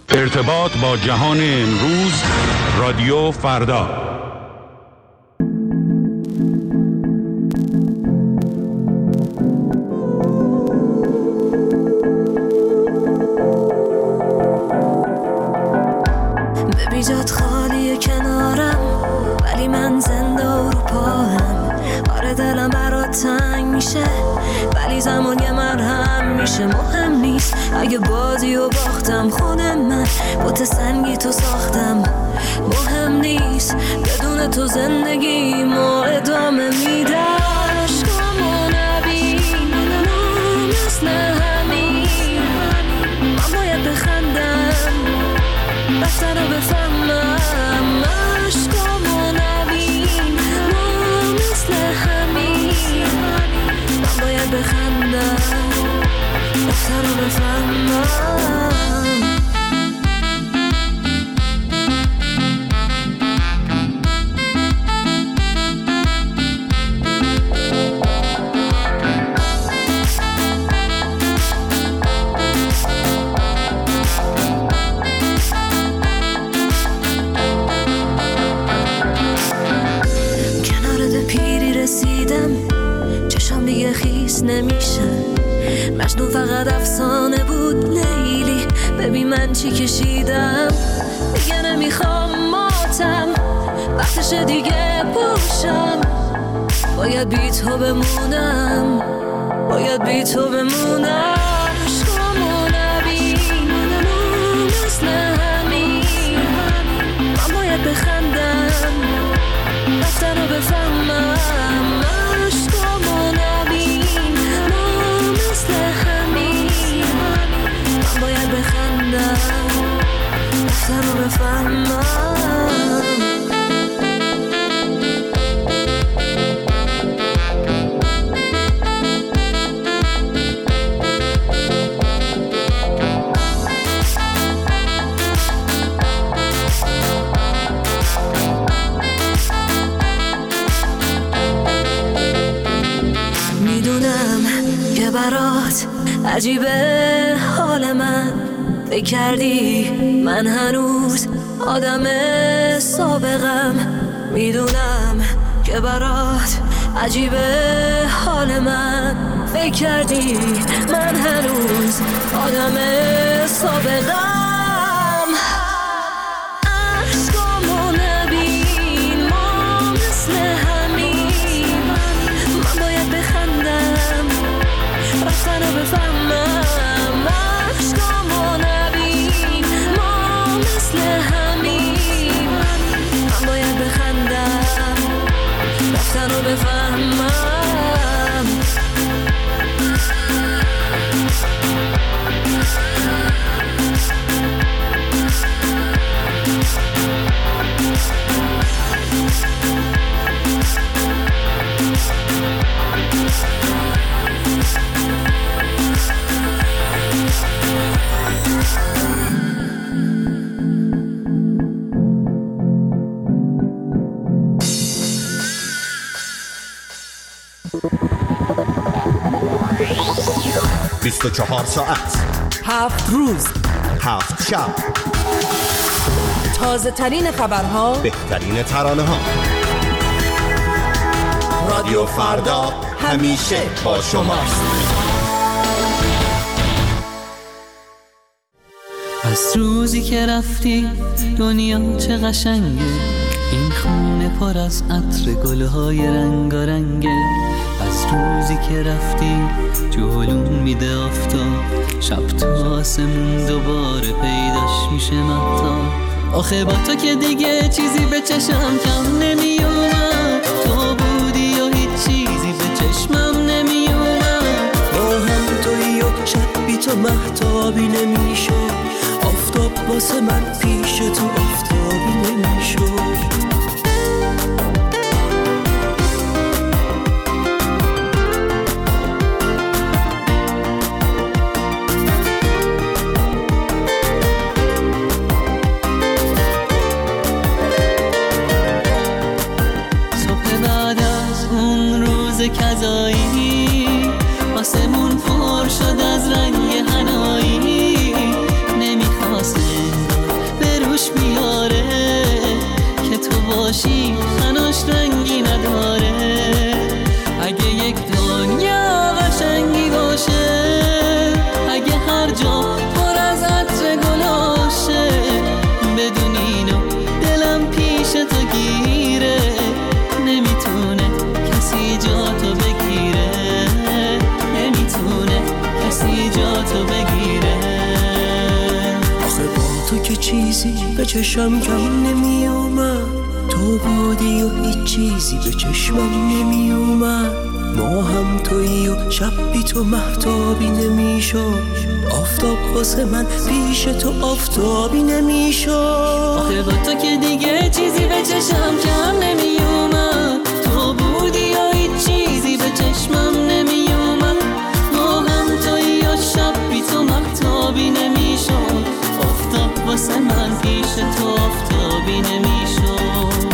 ارتباط با جهان امروز، رادیو فردا. ببین جات خالیه کنارم، ولی من زنده و رو پاهم. آره دلم برات تنگ میشه، ولی زمان یه مرهم میشه. مهم نیست اگه بازی و باختم، خودم من بوت سنگی تو ساختم. مهم نیست بدون تو زندگی ما ادامه میدم. عشقامو نبین مثل همین، من باید بخندم رفتن رو بفهمم. عشقامو نبین مثل همین، من باید بخندم رفتن رو بفهمم. چشم دیگه خیس نمیشه، مجنون فقط افسانه بود. لیلی ببین من چی کشیدم، دیگه نمیخوام ماتم، وقتش دیگه پوشم. باید بی تو بمونم، باید بی تو بمونم. عشقامو نبین مثل همین، من باید بخندم رفتن رو بفهمم. عشقامو نبین مثل همین، من باید بخندم رفتن رو بفهمم. برات عجیبه حال من، فکر کردی من هنوز آدم سابقم. میدونم که برات عجیبه حال من، فکر کردی من هنوز آدم سابقم. عشقامو نبین ما مثل همین، من باید بخندم رفتن رو بفهمم. عشقامو نبین ما مثل همین، من باید بخندم رفتن رو بفهمم. چهار ساعت، 7 روز، 7 شب، تازه ترین خبرها، بهترین ترانه ها. رادیو فردا همیشه با شماست. از روزی که رفتی دنیا چه قشنگه، این خونه پر از عطر گلهای رنگارنگه. از روزی که رفتی جلوم میده آفتاب، شب تا آسمون دوباره پیداش میشه مهتاب. آخه با تو که دیگه چیزی به چشم کم نمیومد، تو بودی و هیچ چیزی به چشمم نمیومد. با هم تویی و شب بی تو مهتابی نمیشد، آفتاب واسه من پیش تو آفتابی نمیشد. کذایی آسمون پر شد از رنگ حنایی، نمیخواست تو که چیزی به چشم کم نمی اومد، تو بودی و هیچ چیزی به چشمم نمی اومد. ما هم تویی و شب بی تو مهتابی نمی شد، آفتاب واسه من پیش تو آفتابی نمی شد. آخه با تو که دیگه چیزی به چشم کم نمی اومد، تو بودی و هیچ چیزی به چشمم نمی اومد. ما هم تویی و شب بی تو مهتابی نمی شد، آفتاب واسه من پیش تو آفتابی نمی شد.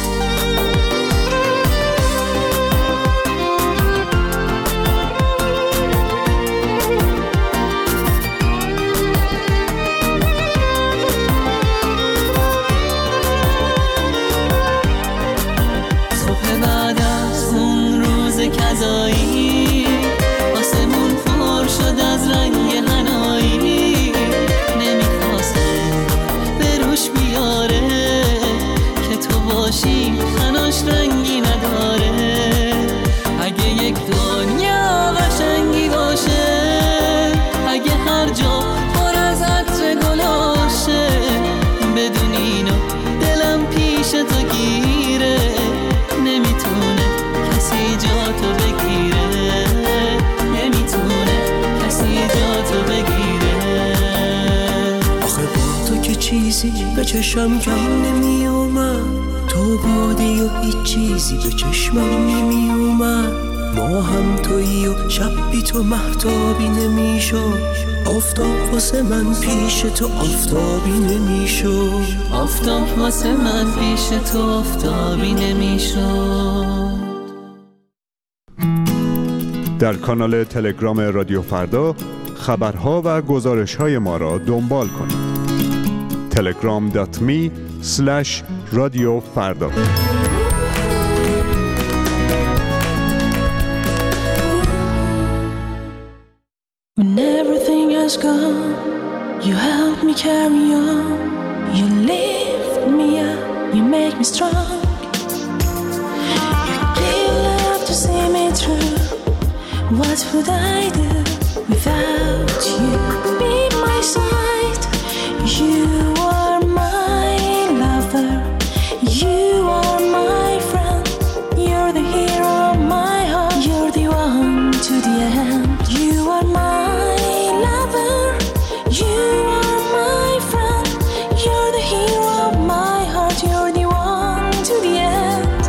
کذایی آسمون پر شد از رنگ حنایی، نمیخواسته به روش بیاره که تو باشی حناش رنگی نداره. اگه یک دنیا قشنگی باشه، اگه هر جا پر از عطر گلاشه، بدون اینو دلم پیش تو گیره، نمیتونه کسی جا تو بگیره، نمیتونه کسی جا تو بگیره. آخه با تو که چیزی به چشم کم نمی اومد، تو بودی و هیچ چیزی به چشمم نمی اومد. ما هم تویی و شب بی تو مهتابی نمی شد، آفتاب واسه من پیش تو آفتابی نمی شد، آفتاب واسه من پیش تو آفتابی نمی شد. در کانال تلگرام رادیو فردا خبرها و گزارش‌های ما را دنبال کنید. telegram.me/رادیو فردا. When everything has gone, you help me carry on. You lift me up, you make me strong. You give love to see me through. What would I do without you? Be my side. You are my lover. You are my friend. You're the hero of my heart. You're the one to the end. You are my lover. You are my friend. You're the hero of my heart. You're the one to the end.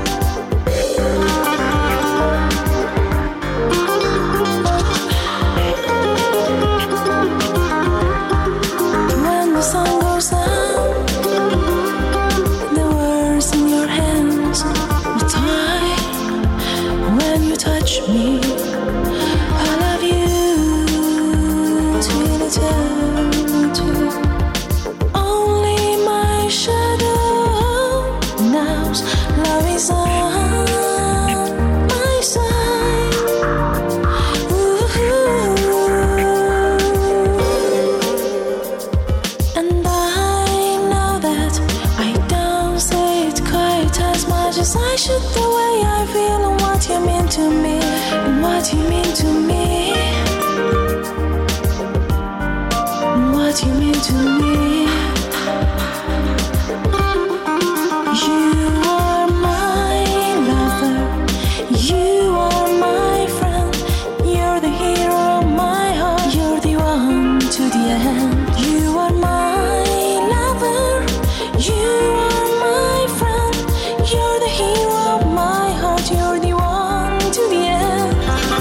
When the sun goes down, the words in your hands will tie. When you touch me, I love you till eternity. Only my shadow knows love is on my side. And I know that I don't say it quite as much as I should. The way I feel and what you mean to me, and what you mean to me, and what you mean to me. You are my lover. You are my friend. You're the hero of my heart. You're the one to the end. You are my lover. You are my friend. You're the hero of my heart. You're the one to the end.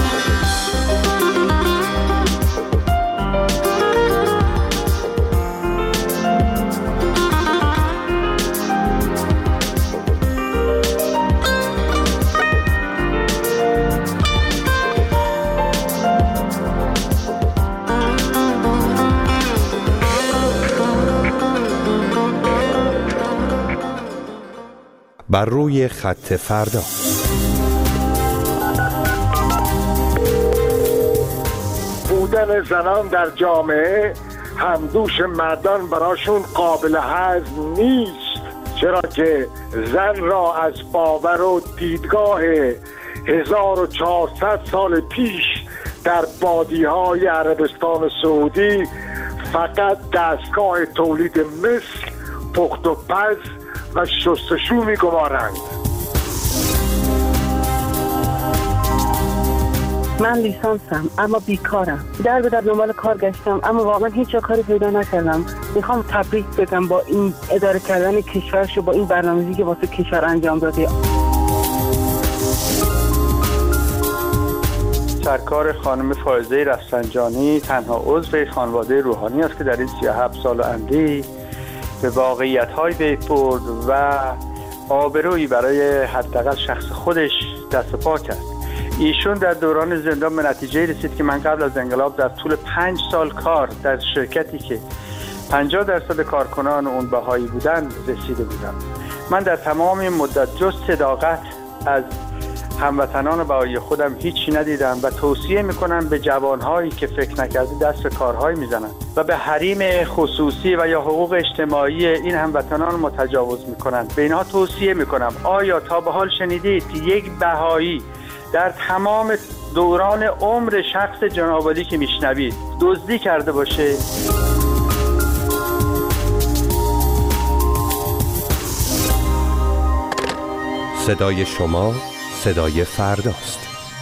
بر روی خط فردا. بودن زنان در جامعه همدوش مردان براشون قابل هضم نیست، چرا که زن را از باور و دیدگاه 1400 سال پیش در بادی‌های عربستان سعودی فقط دستگاه تولید مثل، پخت و پز و شستشو می‌گمارند. من لیسانسم اما بیکارم. در به در دنبال کار گشتم اما واقعا هیچ جا کاری پیدا نکردم. میخوام تبریک بگم با این اداره کردن کشورش و با این برنامه‌ریزی که واسه کشور انجام داده. سرکار خانم فائزه رفسنجانی تنها عضو خانواده روحانی است که در این 37 سال و اندی به واقعیت‌های برد و آبرویی برای حداقل شخص خودش دست پا کرد. ایشون در دوران زندان به نتیجه رسید که من قبل از انقلاب در طول 5 سال کار در شرکتی که 50% کارکنان اون بهایی بودن رسیده بودم. من در تمام این مدت جز صداقت از هموطنان بهایی خودم هیچی ندیدم و توصیه میکنم به جوانهایی که فکر نکرده دست به کارهایی میزنن و به حریم خصوصی و یا حقوق اجتماعی این هموطنان متجاوز میکنن. به اینها توصیه میکنم آیا تا به حال شنیدید که یک بهایی در تمام دوران عمر شخص جناب عالی که میشنوید دزدی کرده باشه؟ صدای شما صدای فرداست.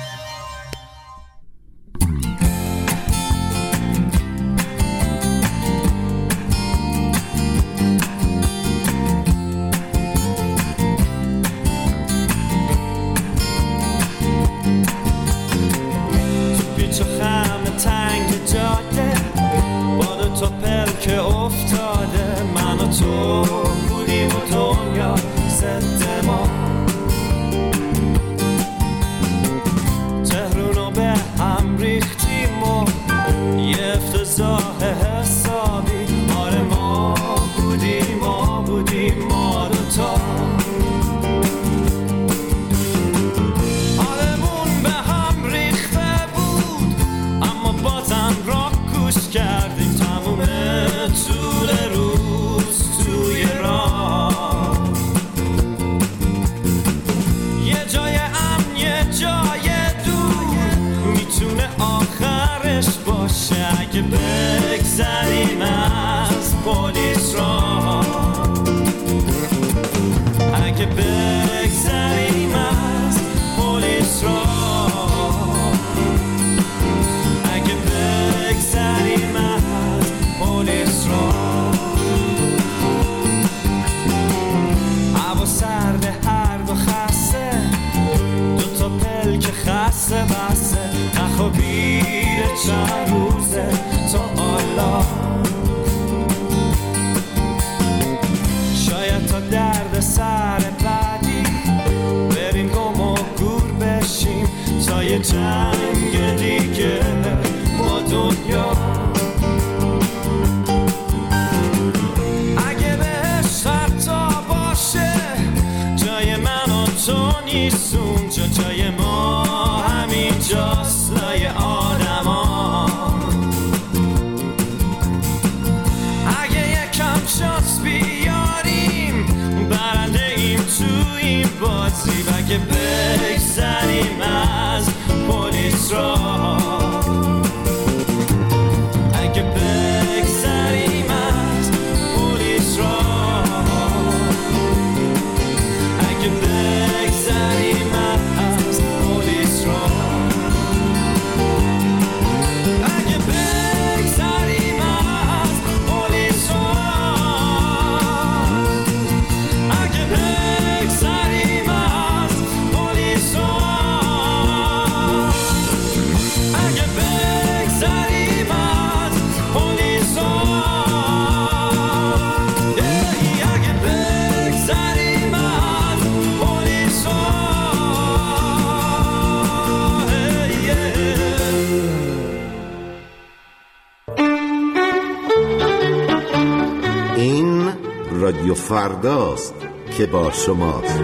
رادیو فرداست که با شماست.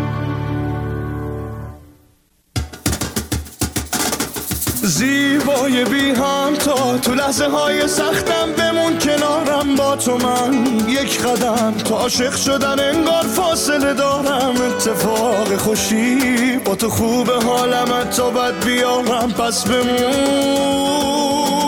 زیبای زیبای بی همتا، تو لحظه های سختم بمون کنارم با تو. من یک قدم تو عاشق شدن انگار فاصله دارم. اتفاق خوشی با تو خوبه حالم تا بد بیارم پس بمون.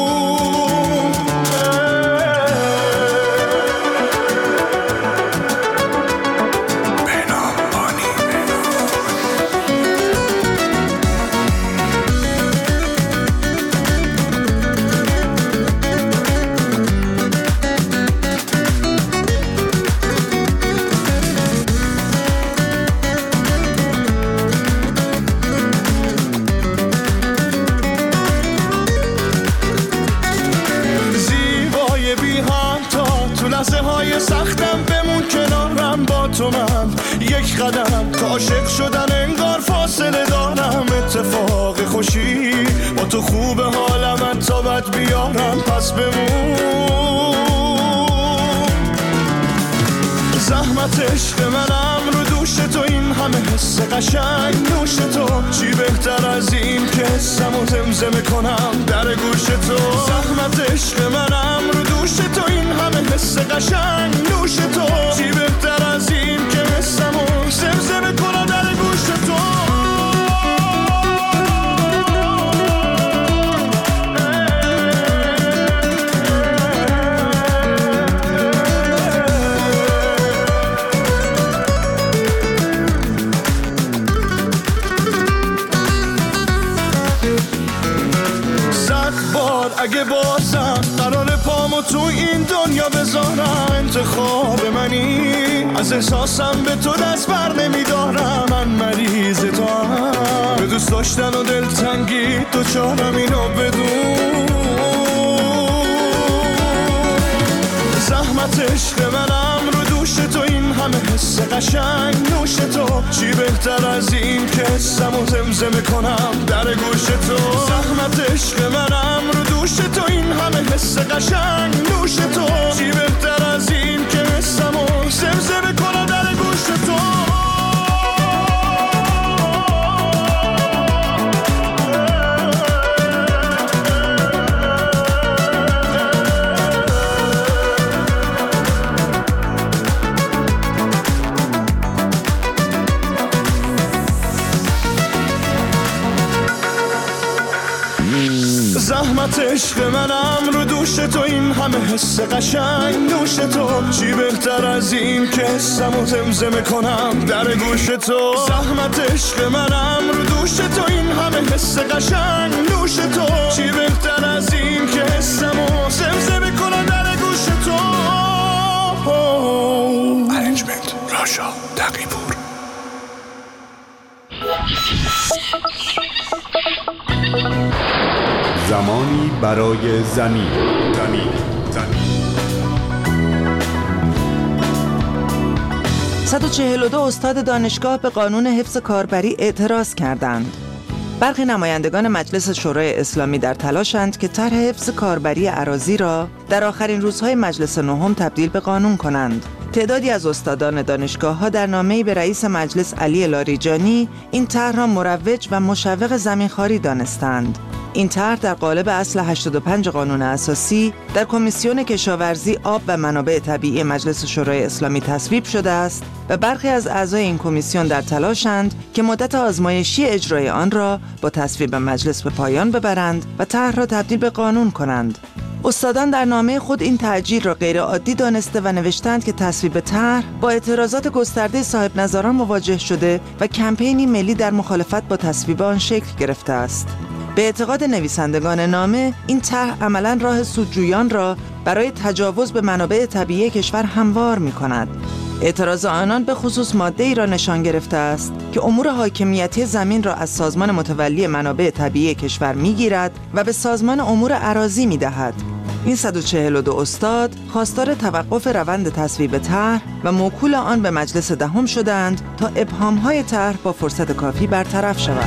سختم بمون کنارم با تو. من یک قدم تو عاشق شدن انگار فاصله دارم. اتفاق خوشی با تو خوبه حالم تا بد بیارم پس بمون. زحمت عشق منم رو دوش تو، این همه حس قشنگ نوش تو. چی بهتر از این که حسمو زمزمه کنم در گوش تو. زحمت عشق منم رو دوش تو، این همه حس قشنگ نوش تو. چی بهتر از این که حسمو زمزمه کنم در گوش تو. اگه بازم قرار پامو تو این دنیا بذارم، انتخاب منی از احساسم به تو دست بر نمیدارم. من مریض تو هم به دوست داشتن و دلتنگی تو چارم اینو بدون. زحمت عشق منم رو دوش تو، این همه حس قشنگ نوش تو. چی بهتر از این که حسمو زمزمه کنم در گوش تو. زحمت عشق منم رو دوش تو، این همه حس قشنگ نوش تو. چی بهتر از این که حسمو زمزمه کنم در گوش تو. زحمت عشق منم رو دوش تو، این همه حس قشنگ نوش تو. چی بهتر از این که حسمو زمزمه کنم در گوش تو. زحمت عشق منم رو دوش تو، این همه حس قشنگ نوش تو. چی بهتر از این که حسمو زمزمه کنم در گوش تو. ارنجمنت راشا تقی‌پور. زمانی برای زمین. 142 استاد دانشگاه به قانون حفظ کاربری اعتراض کردند. برخی نمایندگان مجلس شورای اسلامی در تلاشند که طرح حفظ کاربری اراضی را در آخرین روزهای مجلس نهم تبدیل به قانون کنند. تعدادی از استادان دانشگاه‌ها در نامه‌ای به رئیس مجلس علی لاریجانی این طرح را مروج و مشوق زمینخواری دانستند. این طرح در قالب اصل 85 قانون اساسی در کمیسیون کشاورزی، آب و منابع طبیعی مجلس شورای اسلامی تصویب شده است و برخی از اعضای این کمیسیون در تلاشند که مدت آزمایشی اجرای آن را با تصویب مجلس به پایان ببرند و طرح را تبدیل به قانون کنند. استادان در نامه خود این تأجیل را غیر عادی دانسته و نوشتند که تصویب طرح با اعتراضات گسترده صاحب نظران مواجه شده و کمپینی ملی در مخالفت با تصویب آن شکل گرفته است. به اعتقاد نویسندگان نامه، این طرح عملاً راه سودجویان را برای تجاوز به منابع طبیعی کشور هموار می‌کند. اعتراض آنان به خصوص ماده‌ای را نشان گرفته است که امور حاکمیتی زمین را از سازمان متولی منابع طبیعی کشور می‌گیرد و به سازمان امور اراضی می‌دهد. این 142 استاد خواستار توقف روند تصویب طرح و موکول آن به مجلس دهم شدند تا ابهام‌های طرح با فرصت کافی برطرف شود.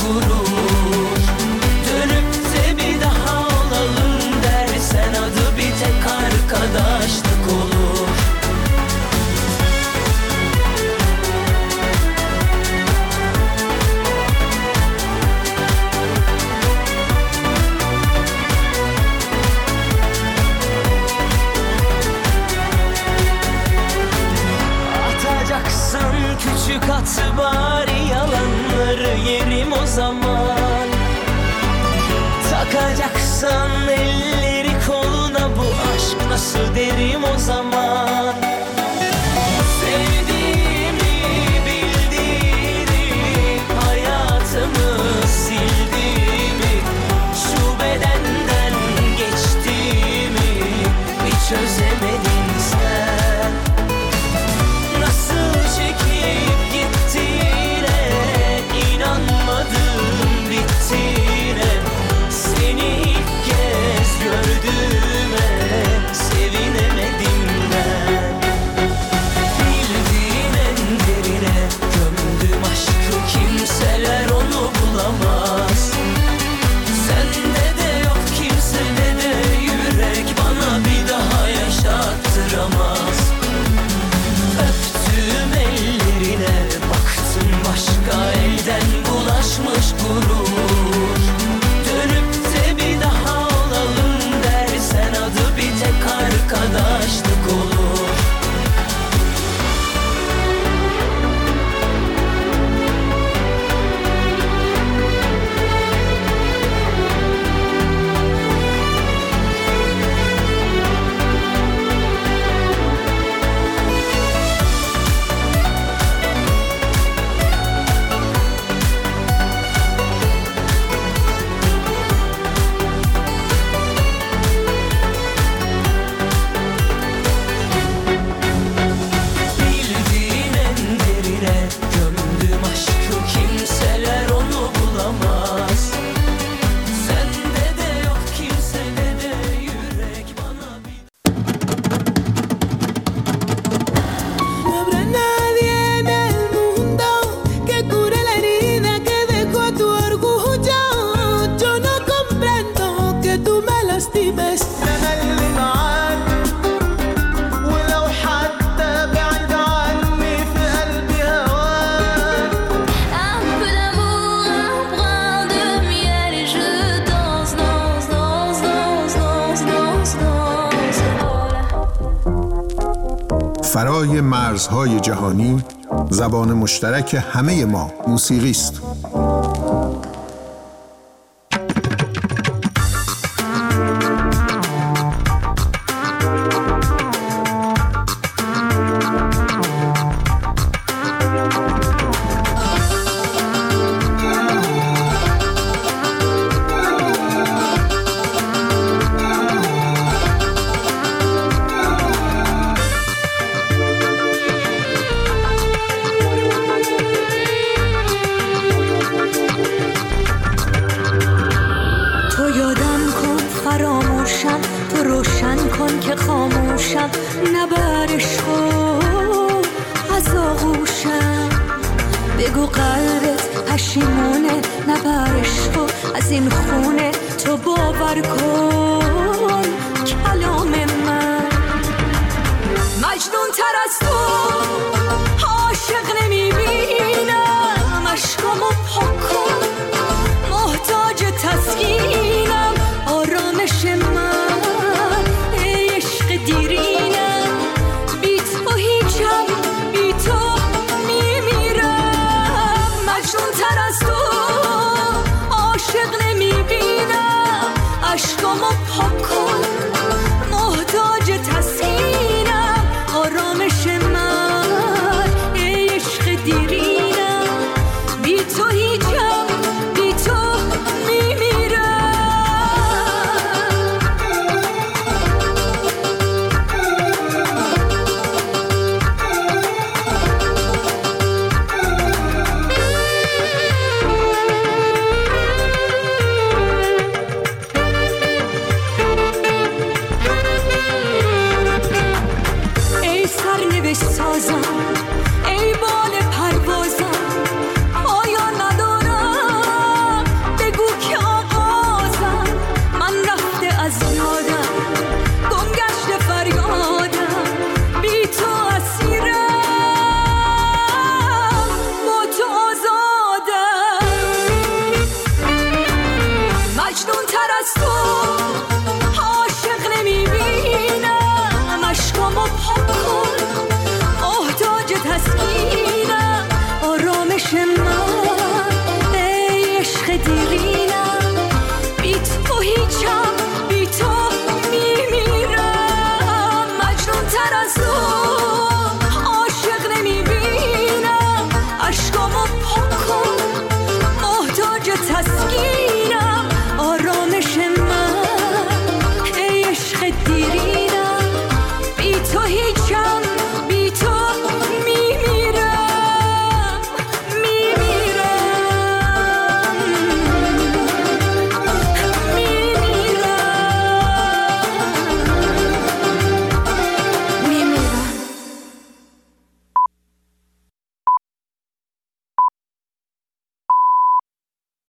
gurur. Dönüp de bir daha olalım dersen adı bir tek arkadaşlık olur. Küçük at bari yalanları yerim o zaman. Takacaksan elleri koluna bu aşk nasıl derim o zaman. Sevdiğimi bildiğimi hayatımı sildiğimi şu bedenden geçtiğimi bir çözemedin sen. Nasıl çekip gittiğine inanmadım bittiğine. Seni ilk kez gördüğüme sevinemedim ben. Bildiğin en derine gömdüm aşkı, kimseler onu bulamaz. Sende de yok kimsede de yürek bana bir daha yaşattıramaz. Öptüm ellerine baktım başka elden bulaşmış gurur. Dönüp de bir daha olalım dersen adı bir tek arkadaşlık olur. Bildiğin en derine gömdüm aşkı, kimseler onu bulamaz. Sende de yok kimsede de yürek bana bir... No habrá nadie en el mundo que cure la herida que dejó tu orgullo. Yo no comprendo que tú me lastimes. أنا اللي معاك ولو حتى بعيد عني في قلبي هواك. Un peu d'amour, un brin de miel et je danse, danse, danse, danse, danse, danse, danse. فرای مرزهای جهانی زبان مشترک همه ما موسیقی است. تو یادم کن فراموشم، تو روشن کن که خاموشم، نبر عشقو از آغوشم. بگو قلبت پشیمونه، نبر عشقو از این خونه. تو باور کن کلام من، مجنون تر از تو عاشق نمیبینم. عشقامو پاک کن، محتاج تسکینم. آرامش من ای عشق دیرینم، بی تو هیچم، بی تو میمیرم. مجنون تر از تو عاشق نمیبینم. عشقامو پاک کن،